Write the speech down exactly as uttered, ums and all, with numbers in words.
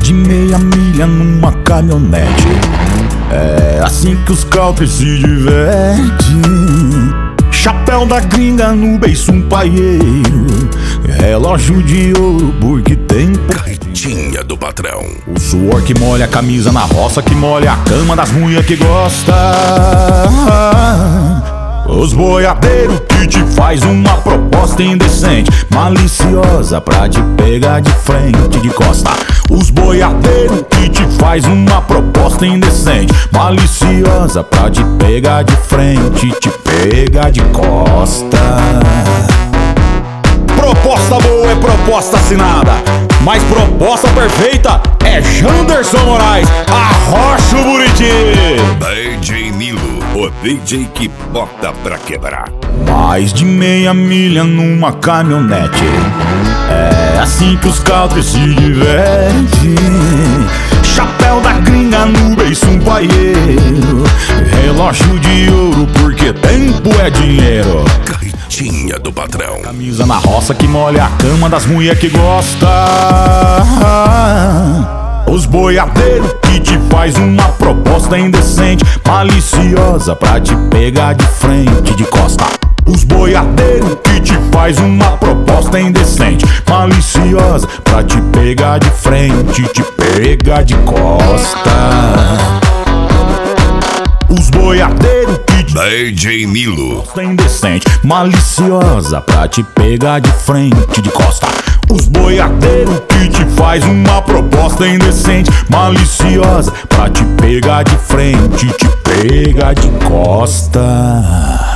de meia milha numa caminhonete. É assim que os country se divertem. Chapéu da gringa no beiço um paieiro, relógio de ouro porque tempo. Carretinha do patrão. O suor que molha a camisa na roça, que molha a cama das mulher que gosta. Os boiadeiros que te faz uma proposta indecente, maliciosa pra te pegar de frente, de costa. Os boiadeiros que te faz uma proposta indecente, maliciosa pra te pegar de frente, te pegar de costa. Proposta boa é proposta assinada, mas proposta perfeita é Janderson Moraes, arrocha o Buriti. D J Nilo, o D J que bota pra quebrar. Mais de meia milha numa caminhonete. É assim que os country se divertem. Chapéu da gringa no beiço um paieiro, relógio de ouro porque tempo é dinheiro. Carretinha do patrão. Camisa na roça que molha a cama das mulher que gosta. Os boiadeiros que te faz uma proposta indecente, maliciosa pra te pegar de frente, de costa. Os boiadeiros que te faz uma proposta indecente, maliciosa pra te pegar de frente, te pegar de costa. Os boiadeiros que te D J Nilo, proposta indecente, maliciosa pra te pegar de frente, de costa. Os boiadeiros que te faz uma proposta indecente, maliciosa pra te pegar de frente, te pegar de costa.